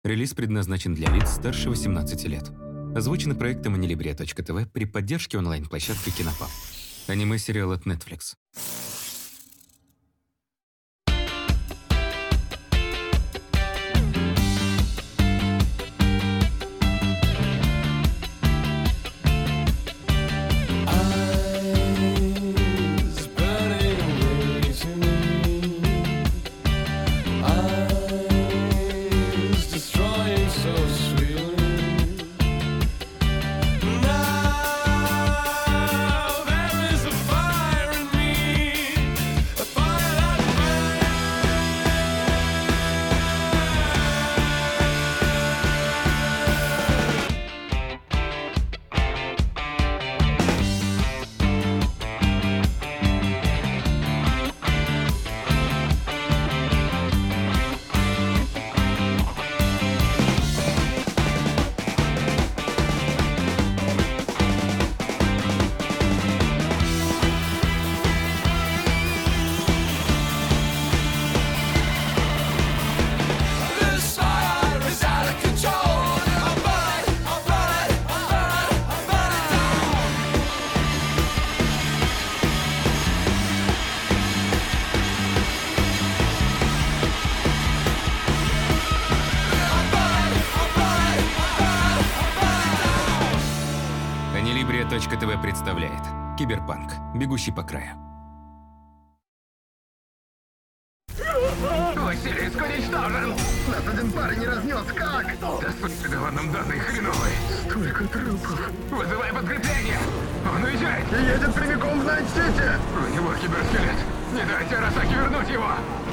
Релиз предназначен для лиц старше 18 лет. Озвучено проектом Anilibria.tv при поддержке онлайн-площадки Кинопаб. Аниме-сериал от Netflix. Anilibria.tv представляет Киберпанк. Бегущий по краю. Василиск уничтожен! Нас один парень не разнес, как? Да сюда нам данные хреновые. Столько трупов. Вызывай подкрепление! Он уезжает! И едет прямиком в Найт-Сити! У него киберскелет. Не дайте Арасаки вернуть его!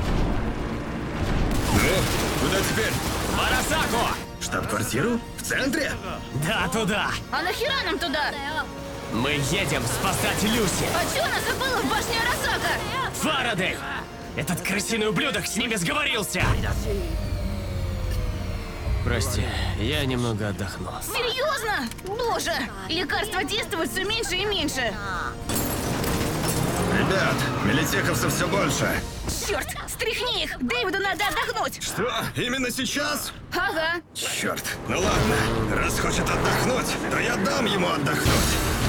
Ну, куда теперь? В Арасаку! Штаб-квартиру? В центре? Да, туда! А нахера нам туда? Мы едем спасать Люси! А чё нас забыла в башне Арасака? Фарадей! Этот крысиный ублюдок с ними сговорился! Прости, я немного отдохну. Серьезно? Боже! Лекарства действуют все меньше и меньше. Ребят, милитеховцев все больше. Черт! Стряхни их! Дэвиду надо отдохнуть! Что? Именно сейчас? Ага. Черт. Ну ладно, раз хочет отдохнуть, то я дам ему отдохнуть.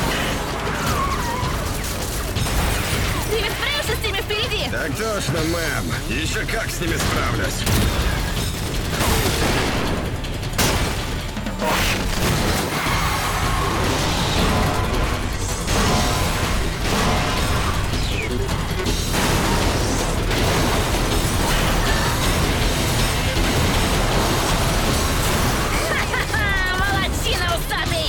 Дэвид справишься с теми впереди? Так точно, мэм. Еще как с ними справлюсь. Ха-ха! Молодчина, усатый!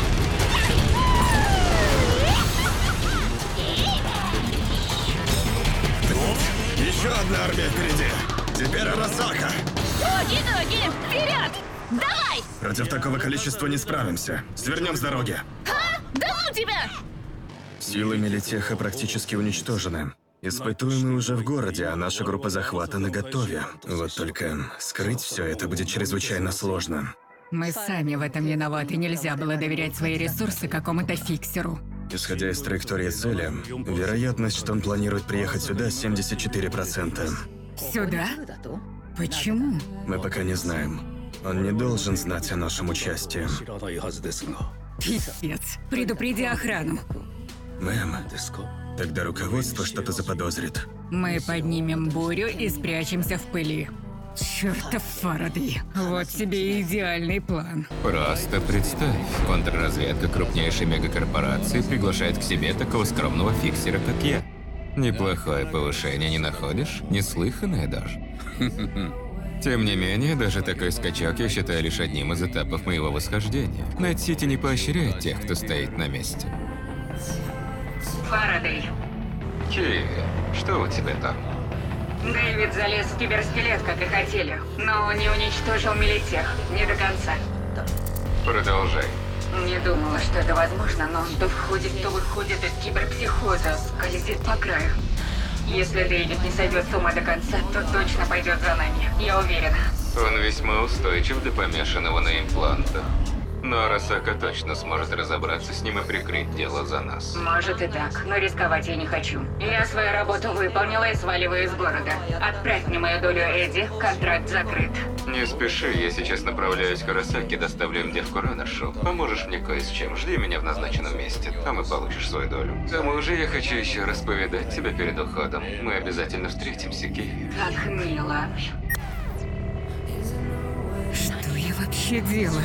Еще одна армия впереди. Теперь Арасака. Оки-доки! Вперед! Давай! Против такого количества не справимся. Свернем с дороги. А? Да ну тебя! Силы Милитеха практически уничтожены. Испытуемые уже в городе, а наша группа захвата наготове. Вот только скрыть все это будет чрезвычайно сложно. Мы сами в этом виноваты. Нельзя было доверять свои ресурсы какому-то фиксеру. Исходя из траектории цели, вероятность, что он планирует приехать сюда, 74%. Сюда? Почему? Мы пока не знаем. Он не должен знать о нашем участии. Пипец. Предупреди охрану. Мэм, тогда руководство что-то заподозрит. Мы поднимем бурю и спрячемся в пыли. Чертов Фарадей. Вот тебе и идеальный план. Просто представь, контрразведка крупнейшей мегакорпорации приглашает к себе такого скромного фиксера, как я. Неплохое повышение, не находишь? Неслыханное даже. Тем не менее, даже такой скачок я считаю лишь одним из этапов моего восхождения. Найт-Сити не поощряет тех, кто стоит на месте. Фарадей. Киви, что у тебя там? Дэвид залез в киберскелет, как и хотели, но не уничтожил Милитех. Не до конца. Продолжай. Не думала, что это возможно, но он то входит, то выходит из киберпсихоза, скользит по краю. Если Дэвид не сойдет с ума до конца, то точно пойдет за нами. Я уверена. Он весьма устойчив для помешанного на имплантах. Но Арасака точно сможет разобраться с ним и прикрыть дело за нас. Может и так, но рисковать я не хочу. Я свою работу выполнила и сваливаю из города. Отправь мне мою долю, Эдди. Контракт закрыт. Не спеши, я сейчас направляюсь к Арасаке, доставляем девку Ранашу. Поможешь мне кое с чем, жди меня в назначенном месте, там и получишь свою долю. К тому же я хочу еще раз повидать тебя перед уходом. Мы обязательно встретимся, Ки. Как мило. Что я вообще делаю?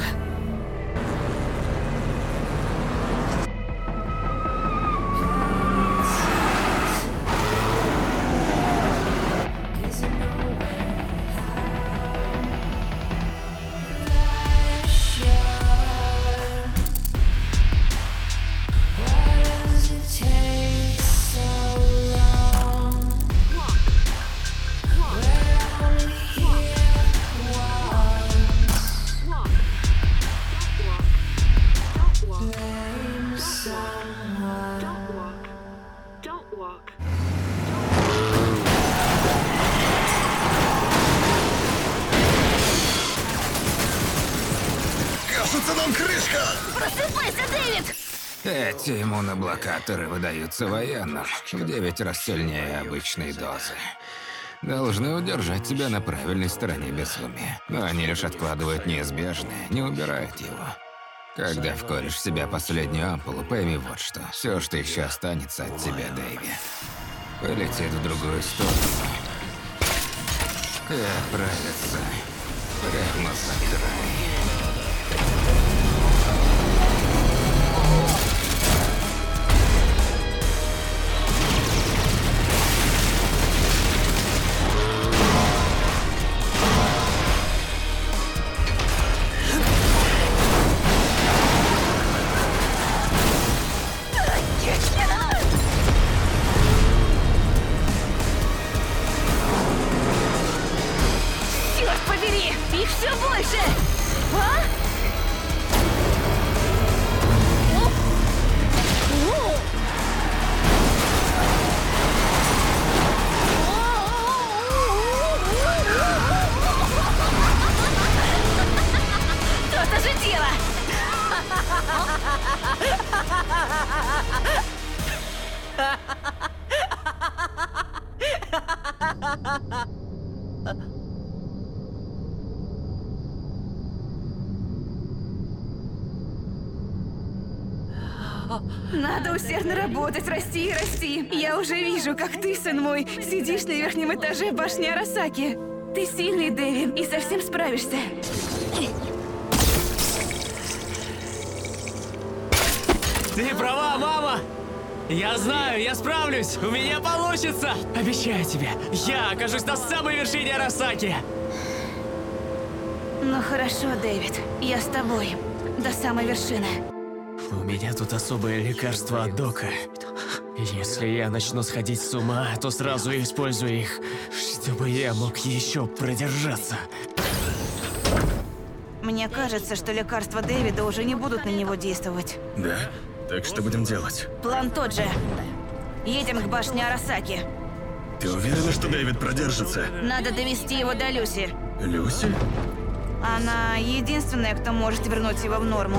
Кажется, нам крышка! Просыпайся, Дэвид! Эти иммуноблокаторы выдаются военным в 9 раз сильнее обычной дозы. Должны удержать тебя на правильной стороне безумия. Но они лишь откладывают неизбежное, не убирают его. Когда вколешь в себя последнюю ампулу, пойми вот что. Все, что еще останется от тебя, Дэйви, полетит в другую сторону. И отправится прямо за край. Черт побери! Их все больше! А? То-то же дело! Надо усердно работать, расти и расти. Я уже вижу, как ты, сын мой, сидишь на верхнем этаже башни Арасаки. Ты сильный, Дэви, и совсем справишься. Ты права, мама! Я знаю, я справлюсь! У меня получится! Обещаю тебе, я окажусь на самой вершине Арасаки! Ну хорошо, Дэвид, я с тобой. До самой вершины. У меня тут особое лекарство от Дока. Если я начну сходить с ума, то сразу использую их, чтобы я мог еще продержаться. Мне кажется, что лекарства Дэвида уже не будут на него действовать. Да? Так что будем делать? План тот же. Едем к башне Арасаки. Ты уверена, что Дэвид продержится? Надо довести его до Люси. Люси? Она единственная, кто может вернуть его в норму.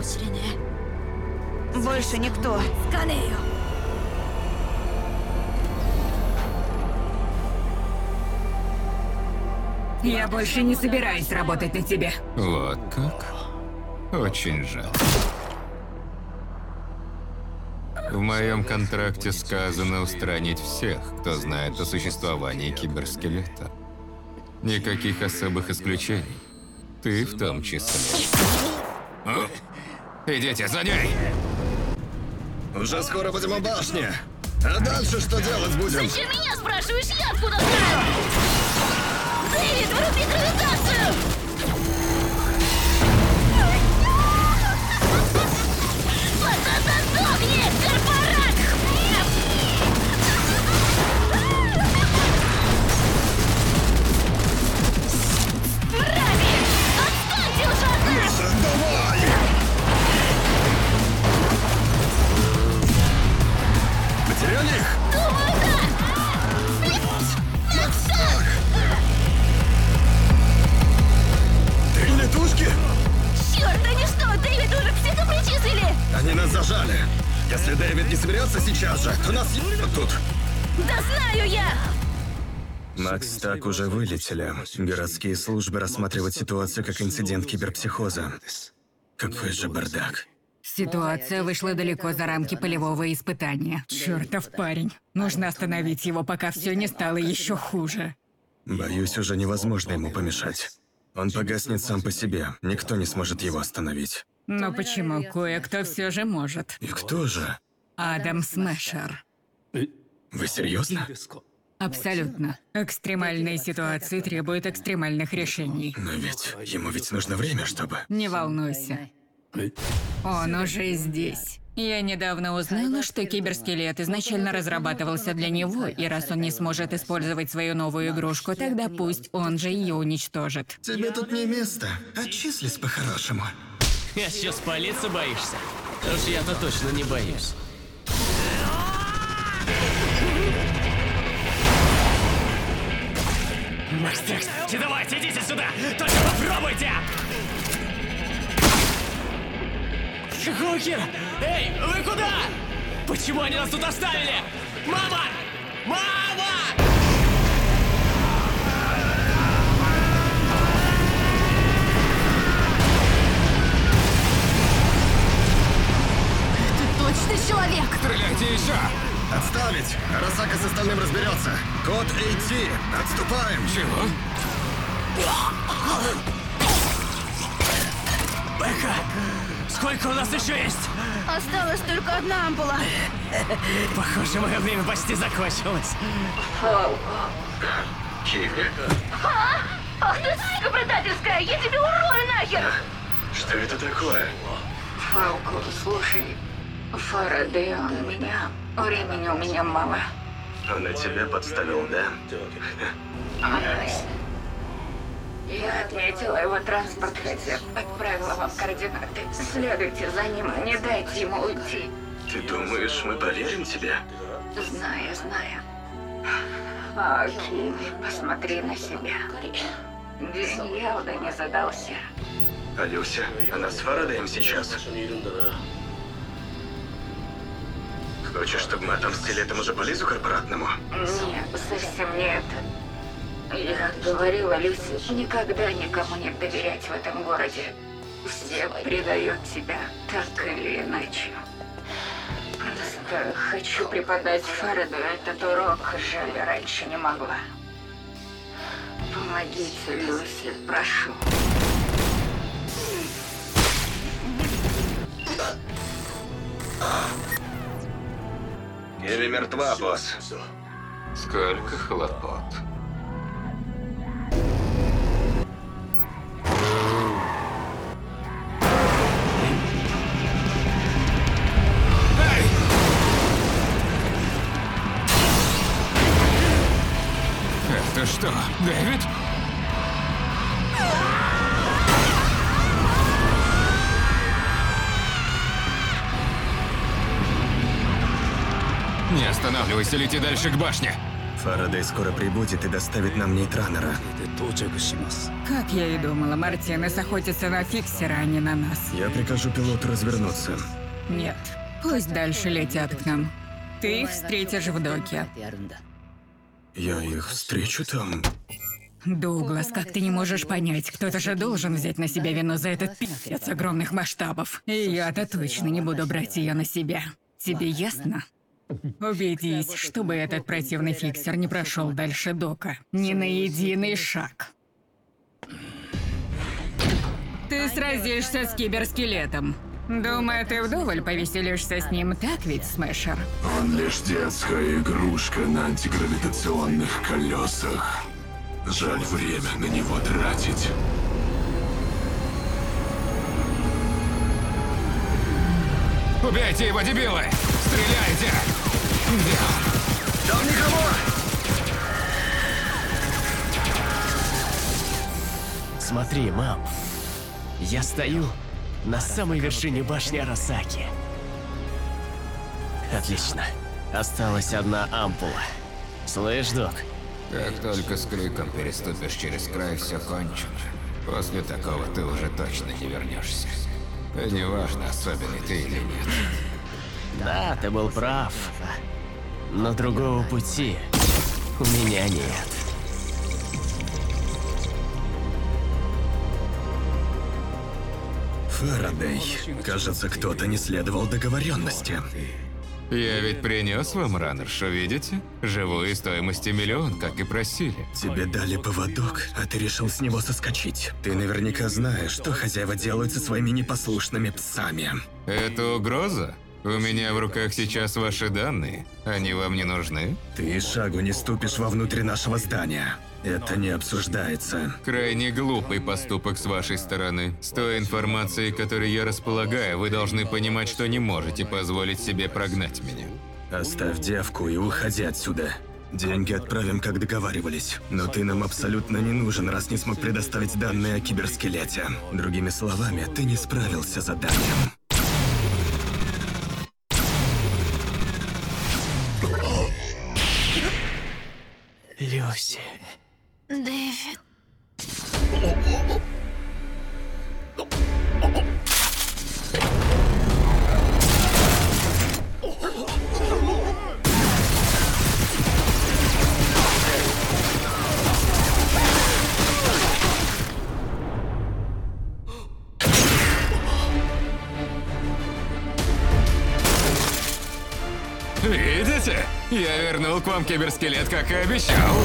Больше никто. Я больше не собираюсь работать на тебя. Вот как? Очень жаль. В моем контракте сказано устранить всех, кто знает о существовании киберскелета. Никаких особых исключений. Ты в том числе. Идите за ней! Уже скоро будем у башни. А дальше что делать будем? Зачем меня спрашиваешь? Я откуда знаю? Дэвид, вруби гравитацию! Сдохни, корпорат! Мрази! Отстаньте уже от нас! Давай! Потеряли их? Думаю, да! Они нас зажали. Если Дэвид не соберется сейчас же, то нас ебут тут. Да знаю я! Макс так уже вылетели. Городские службы рассматривают ситуацию как инцидент киберпсихоза. Какой же бардак. Ситуация вышла далеко за рамки полевого испытания. Чертов парень. Нужно остановить его, пока все не стало еще хуже. Боюсь, уже невозможно ему помешать. Он погаснет сам по себе. Никто не сможет его остановить. Но почему кое-кто все же может? И кто же? Адам Смешер. Вы серьезно? Абсолютно. Экстремальные ситуации требуют экстремальных решений. Но ему нужно время, чтобы... Не волнуйся. Он уже здесь. Я недавно узнала, что киберскелет изначально разрабатывался для него, и раз он не сможет использовать свою новую игрушку, тогда пусть он же ее уничтожит. Тебе тут не место. Отчислись по-хорошему. А что, спалиться боишься? Уж я-то точно не боюсь. Макс, давайте, идите сюда! Только попробуйте! Хукер! Эй, вы куда? Почему они нас тут оставили? Мама! Мама! Ты точно человек? Стреляйте еще! Отставить! Арасака с остальным разберется. Код AT. Отступаем. Чего? Бэка! Сколько у нас еще есть? Осталась только одна ампула. Похоже, мое время почти закончилось. Киви. Ах ты, сука предательская! Я тебя урою нахер! Что это такое? Фалку, слушай. Фарадей, он меня. Времени у меня мало. Он и тебя подставил, да? Я отметила его транспорт, хотя отправила вам координаты. Следуйте за ним, не дайте ему уйти. Ты думаешь, мы поверим тебе? Знаю. Окей, посмотри на себя. День явно не задался. А Люся, она с Фарадеем сейчас. Хочешь, чтобы мы отомстили этому же полизу корпоратному? Нет, совсем не это. Я говорила Люсе, никогда никому не доверять в этом городе. Все предают тебя, так или иначе. Просто хочу преподать Фараду этот урок, жаль, раньше не могла. Помогите Люсе, прошу. Киви мертва, босс. Сколько хлопот. Это что, Дэвид? Не останавливайся, лети дальше к башне. Фарадей скоро прибудет и доставит нам нейтранера. Как я и думала, Мартинес охотится на фиксера, а не на нас. Я прикажу пилоту развернуться. Нет, пусть дальше летят к нам. Ты их встретишь в доке. Я их встречу там. Дуглас, как ты не можешь понять, кто-то же должен взять на себя вину за этот пиздец огромных масштабов. И я-то точно не буду брать ее на себя. Тебе ясно? Убедись, чтобы этот противный фиксер не прошел дальше дока. Ни на единый шаг. Ты сразишься с киберскелетом. Думаю, ты вдоволь повеселишься с ним, так ведь, Смешер? Он лишь детская игрушка на антигравитационных колесах. Жаль время на него тратить. Убейте его, дебилы! Стреляйте! Где он? Там никого! Смотри, мам. Я стою на самой вершине башни Арасаки. Отлично. Осталась одна ампула. Слышь, док? Как только с криком переступишь через край, все кончено. После такого ты уже точно не вернешься. Неважно, особенный ты или нет. Да, ты был прав. Но другого пути у меня нет. Фарадей, кажется, кто-то не следовал договоренности. Я ведь принес вам раннершу, видите? Живую стоимостью 1 000 000, как и просили. Тебе дали поводок, а ты решил с него соскочить. Ты наверняка знаешь, что хозяева делают со своими непослушными псами. Это угроза? У меня в руках сейчас ваши данные. Они вам не нужны? Ты и шагу не ступишь вовнутрь нашего здания. Это не обсуждается. Крайне глупый поступок с вашей стороны. С той информацией, которой я располагаю, вы должны понимать, что не можете позволить себе прогнать меня. Оставь девку и уходи отсюда. Деньги отправим, как договаривались. Но ты нам абсолютно не нужен, раз не смог предоставить данные о киберскелете. Другими словами, ты не справился с заданием. Люси. Дэвид. Видите? Я вернул к вам киберскелет, как и обещал.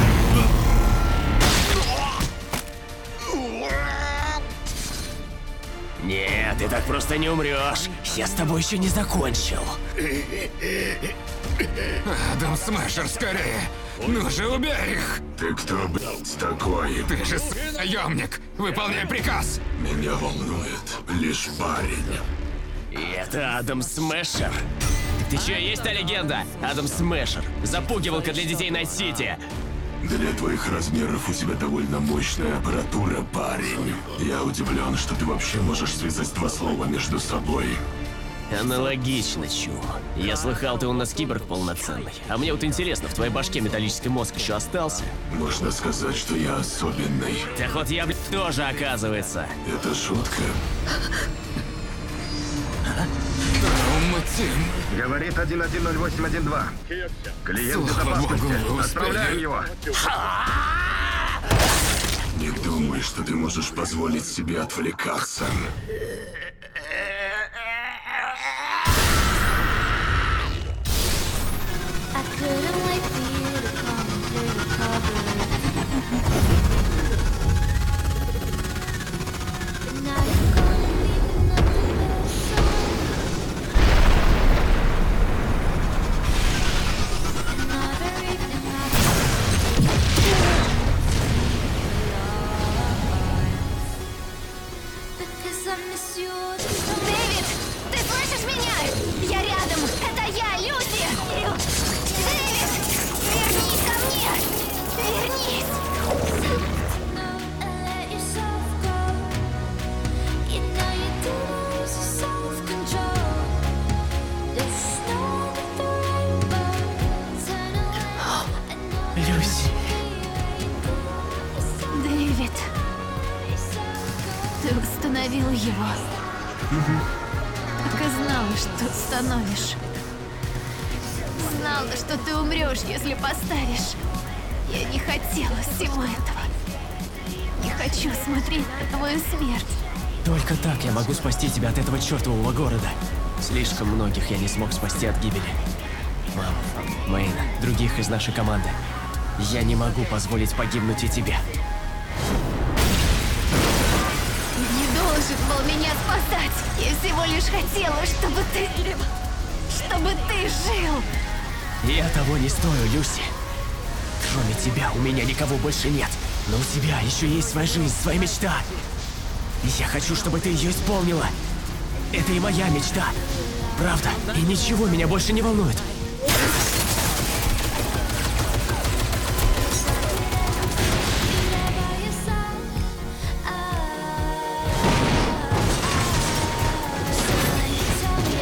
Нет, ты так просто не умрешь. Я с тобой еще не закончил. Адам Смешер, скорее! Ну же, убей их! Ты кто, блядь, такой? Ты же наемник! Выполняй приказ! Меня волнует лишь парень. И это Адам Смешер. Ты чё, есть та легенда? Адам Смешер. Запугивалка для детей Найт-Сити. Для твоих размеров у тебя довольно мощная аппаратура, парень. Я удивлен, что ты вообще можешь связать 2 слова между собой. Аналогично, чу. Я слыхал, ты у нас киборг полноценный. А мне вот интересно, в твоей башке металлический мозг еще остался? Можно сказать, что я особенный. Так вот я, блядь, тоже, оказывается. Это шутка. Тим. Говорит 110812. Клиент Слава безопасности. богу, вы Отправляем успели. его. Не думай, что ты можешь позволить себе отвлекаться. I couldn't wait for you to come and play the cover. But now you're gone, leaving nothing but a song. Another evening, because I miss you all the time. Дэвид, ты слышишь меня? Я рядом. Это я, Люси. Дэвид, вернись ко мне. Вернись. No, and let yourself go. You know you do lose your self-control. There's no need for rainbow. Turn away. I know Люси. Дэвид, ты установил его. Так и знала, что установишь. Знала, что ты умрешь, если поставишь. Я не хотела всего этого. Не хочу смотреть на твою смерть. Только так я могу спасти тебя от этого чертового города. Слишком многих я не смог спасти от гибели. Мам, Мэйн, других из нашей команды. Я не могу позволить погибнуть и тебе. Ты не должен был меня спасать. Я всего лишь хотела, чтобы ты жил. Я того не стою, Люси. Кроме тебя у меня никого больше нет. Но у тебя еще есть своя жизнь, своя мечта. И я хочу, чтобы ты ее исполнила. Это и моя мечта. Правда. И ничего меня больше не волнует. by your side. Tell me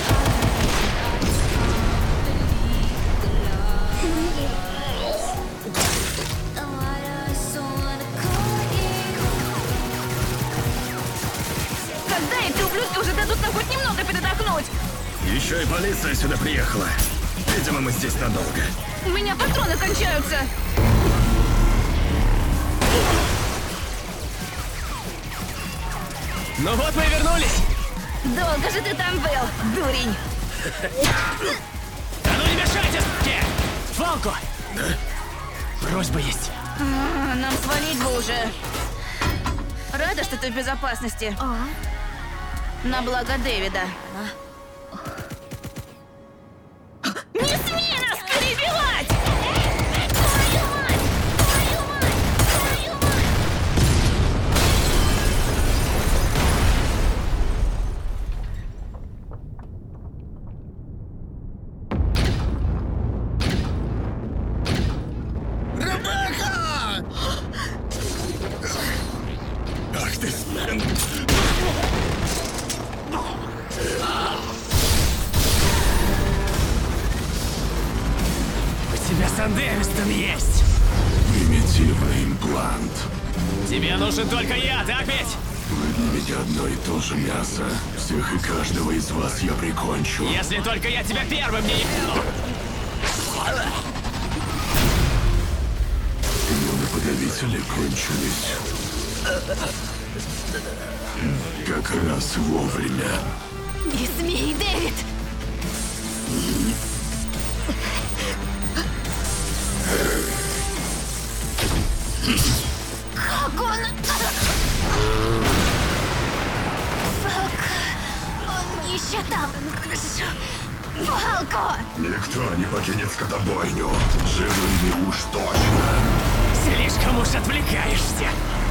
and why do I so wanna call you? Опоздай, эти ублюдки уже дадут нам хоть немного передохнуть. Еще и полиция сюда приехала. Видимо, мы здесь надолго. У меня патроны кончаются. Ну вот мы и вернулись. Долго же ты там был, дурень. А ну не мешайте, с***ки! Фалко! Просьба есть. Нам свалить бы уже. Рада, что ты в безопасности. На благо Дэвида. Не смей нас перебивать! Ах ты, Свен! У тебя Сан-Дэвистон есть. Примитивный имплант. Тебе нужен только я, так ведь? Вы для меня одно и то же мясо. Всех и каждого из вас я прикончу. Если только я тебя первым не ебну. Иммуноподавители кончились. Как раз вовремя. Не смей, Дэвид! Как он... Фак. Он еще там. Фалко! Никто не покинет скотобойню. Живыми уж точно. Слишком уж отвлекаешься.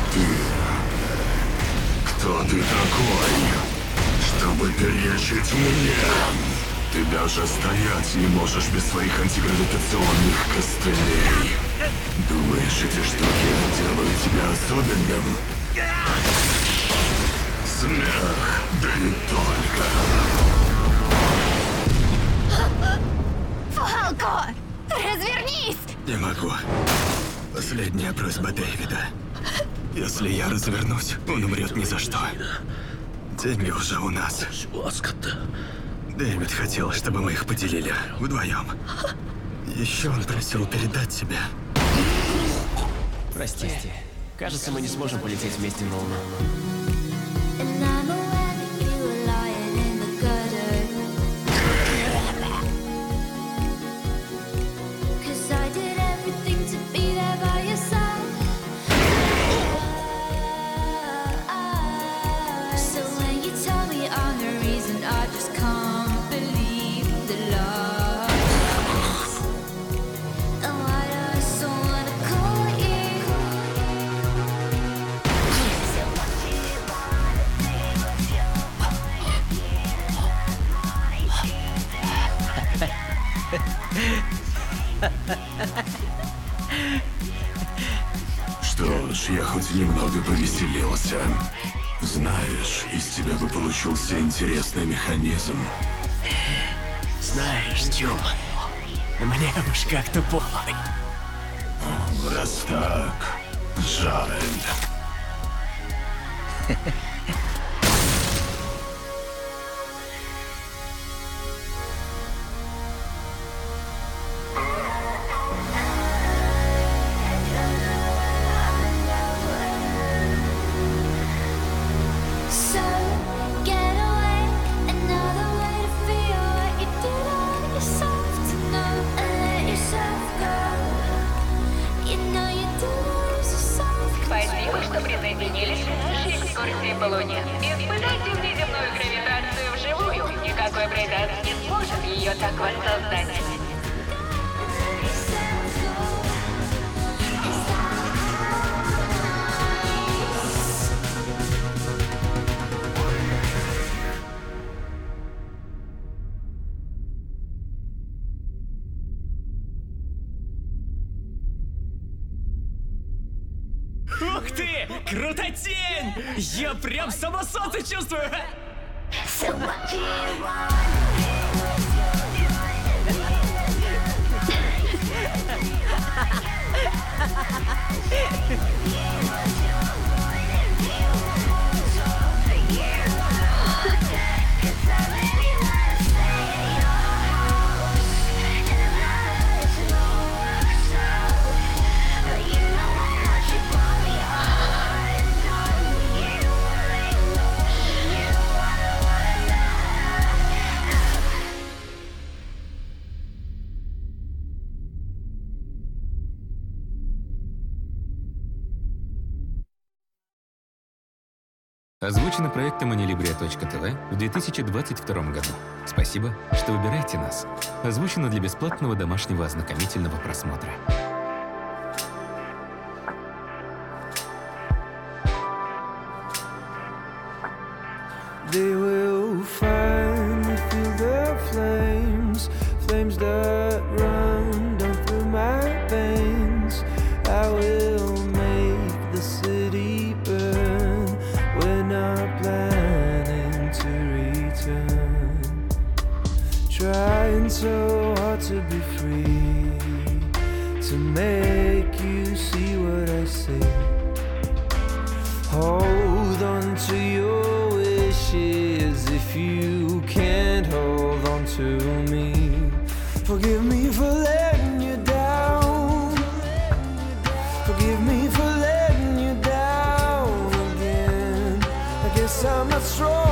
Кто ты такой, чтобы перечить мне? Ты даже стоять не можешь без своих антигравитационных костылей. Думаешь, эти штуки делают тебя особенным? Смех, да и только. Фалко! Развернись! Не могу. Последняя просьба Дэвида. Если я развернусь, он умрет ни за что. Деньги уже у нас. Дэвид хотел, чтобы мы их поделили вдвоем. Еще он просил передать тебе. Простите. Кажется, мы не сможем полететь вместе на Луну. And I'm aware that you were lying in the gutter. 'Cause I did everything to be there by your side. So when you tell me I'm the reason, I just can't believe the lies. And why do I so wanna call you? Что ж, я хоть немного повеселился. Знаешь, из тебя бы получился интересный механизм. Знаешь, Тюм, мне уж как тупой. Раз так, жаль. So get away, another way to feel what you did on yourself to know and let yourself go. You know you did lose yourself. Спасибо, что присоединились к нашей экскурсии по Луне. Испытайте внеземную гравитацию вживую. Никакой брейкданс не сможет ее так воссоздать. Ух ты! Крутотень! Я прям само солнце чувствую! So what do you want? Озвучено проектом Anilibria.tv в 2022 году. Спасибо, что выбираете нас. Озвучено для бесплатного домашнего ознакомительного просмотра. They will finally feel the flames, flames that run down through my veins. I will make the city burn. We're not planning to return. Trying so hard to be free, to make you see what I see. Hold on to your wishes if you can't hold on to me. Forgive me for letting you down. Forgive me for letting you down again. I guess I'm not strong